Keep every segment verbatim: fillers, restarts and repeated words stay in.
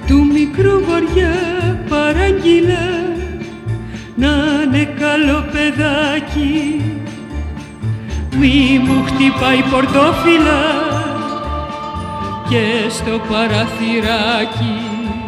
του μικρού βοριά παράγγειλα να είναι καλό παιδάκι, μη μου χτυπάει πορτόφυλλα και στο παραθυράκι.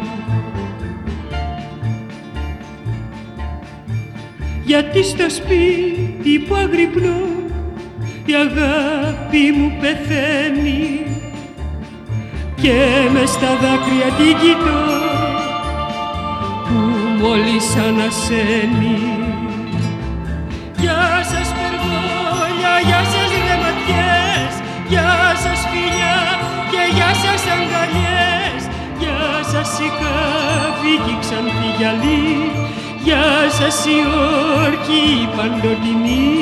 Γιατί στο σπίτι που αγρυπνώ η αγάπη μου πεθαίνει και μες στα δάκρυα την κοιτώ που μόλις ανασένει. Γεια σας περγόλια, γεια σας ρεματιές, γεια σας φιλιά και γεια σας αγκαλιές, γεια σας η κάβη και η ξανθή γυαλί, γεια σας η όρκη η παντοτινή.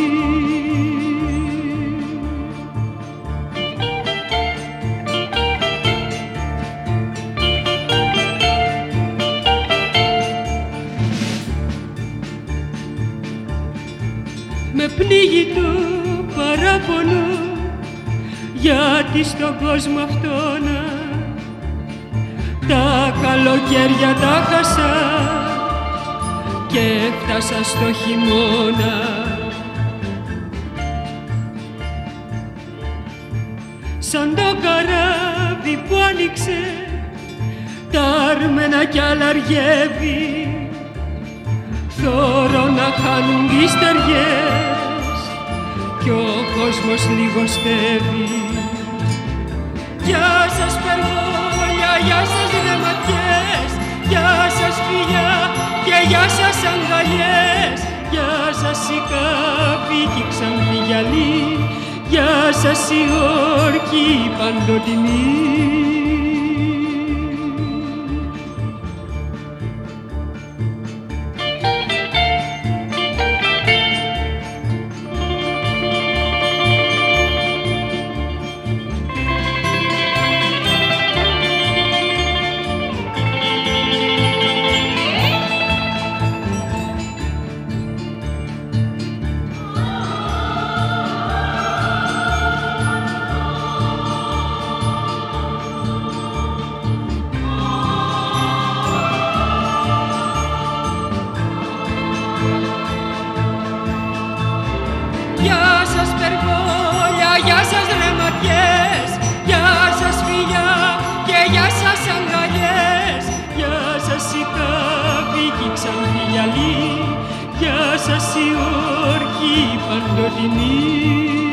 Με πνίγει το παράπονο γιατί στον κόσμο αυτόνα τα καλοκαίρια τα χάσα και έφτασα στο χειμώνα. Σαν το καράβι που άνοιξε τα άρμενα κι αλαργεύει, θωρώ να χάνουν τις στεριές κι ο κόσμος λιγοστεύει. Γεια σας περγόλια, γεια σας ρεματιές, γεια σας φιλιά και γεια σας αγκαλιές, γεια σας η κάβη και η ξανθή γυαλί, γεια σας η όρκη η παντοτινή. Γεια σας περγόλια, γεια σας ρεματιές, γεια σας φιλιά και γεια σας αγκαλιές, γεια σας η κάβη και η ξανθή γυαλί, γεια σας η όρκη η παντοτινή.